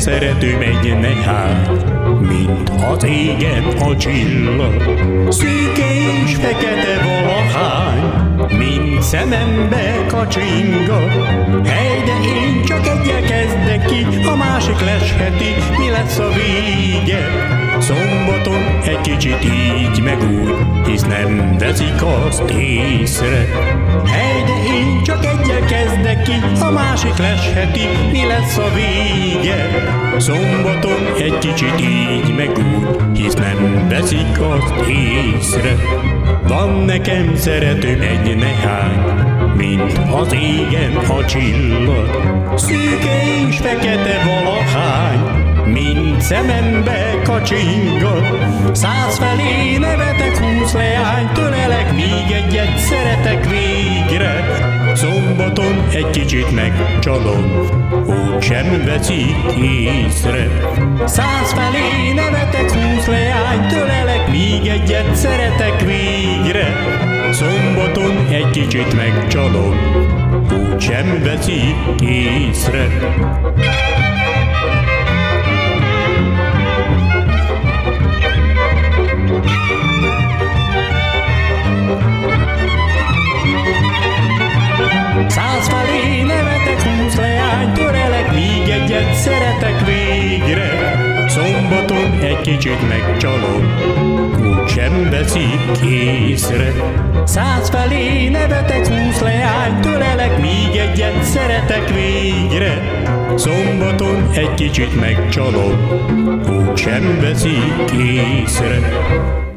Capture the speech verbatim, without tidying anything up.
szeretőm egy nehány, mint az égen a csillag. Szűke és fekete valahány, mint szemembe kacsinga. Hely, de én csak egyel kezdek ki, a másik lesheti, mi lesz a vége. Szombaton egy kicsit így meg úgy, hisz nem veszik azt észre. Hely, de én csak egyel kezdek ki, a másik lesheti, mi lesz a vége. Szombaton egy kicsit így meg úgy, hisz nem veszik azt észre. Van nekem szeretőm egy nehány, mint az égen a csillag. Szűke és fekete valahány, mint szemembe kacsingat. Száz felé nevetek, húsz leány, tölelek, még egyet szeretek végre. Szombaton egy kicsit megcsalom, úgy sem veszik észre. Száz felé nevetek, húsz leány, tölelek, még egyet szeretek végre. Szombaton egy kicsit megcsalom, úgy sem veszik észre. Száz felé nevetek, húsz leány, törelek, még egyet szeretek végre. Szombaton egy kicsit megcsalom, úgy sem veszik észre. Száz felé nevetek, húsz leány, törelek, még egyet szeretek végre. Szombaton egy kicsit megcsalom, úgy sem veszik észre.